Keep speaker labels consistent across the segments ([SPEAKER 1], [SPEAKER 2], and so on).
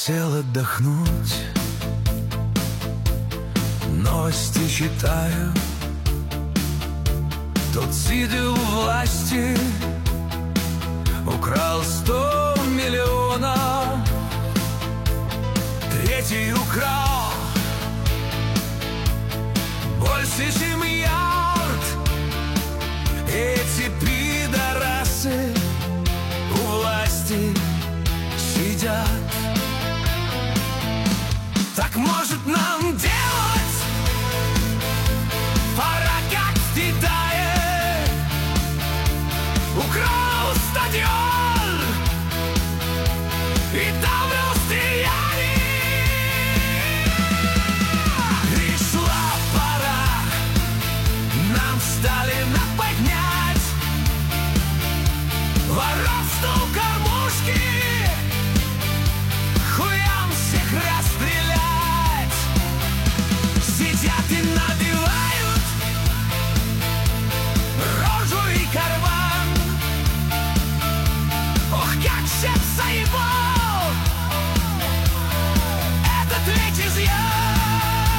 [SPEAKER 1] сел отдохнуть, новости читаю. Тот, сидя у власти, украл 100 миллионов. Третий украл больше, чем ярд. Эти пидорасы у власти сидят. Так может нам делать? Пора как в Китае. Украл стадион и там расстреляли. Пришла пора нам Сталина поднять. Воров стол кормушки, хуям всех расстрелять. Сидят и набивают рожу и карман. Ох, как всех заебал этот ведь изъян.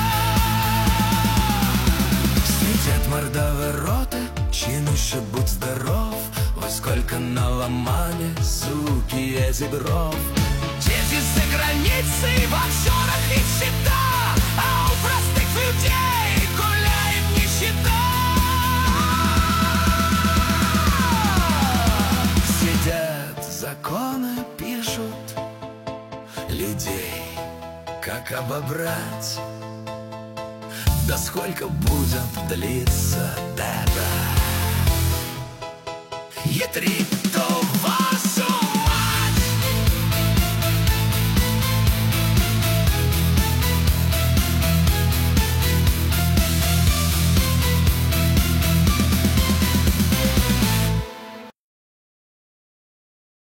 [SPEAKER 1] Сидят мордовые роты, чин еще будь здоров. Ой, сколько наломали, суки, эти дров. Дети за границей, в офшорах их счета, а у простых людей гуляет нищета. Сидят, законы пишут, людей как обобрать. Да сколько будет длиться это? Е3 то